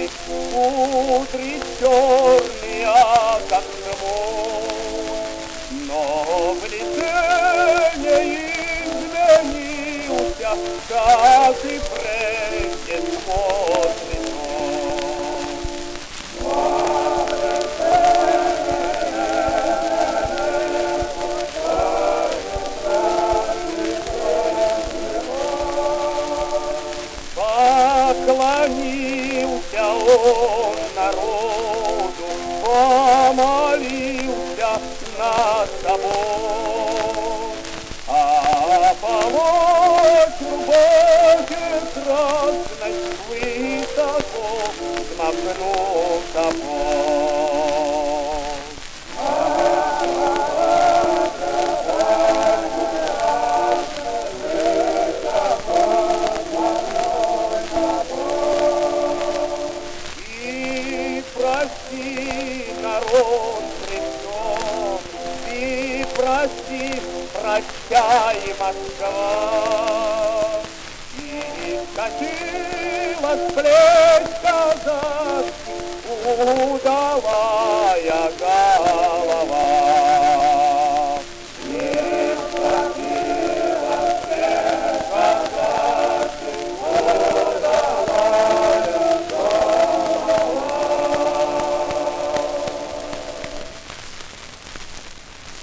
кудри черные, как хмурь, но в лице не изменился, как и прежде смотрит он. Поклонился он народу, помолился над собой, а полочь в боге красной высоко взмахнул собой. Прости, народ придет, и прости, прощай, Москва. И скатилась плеть казацких, удала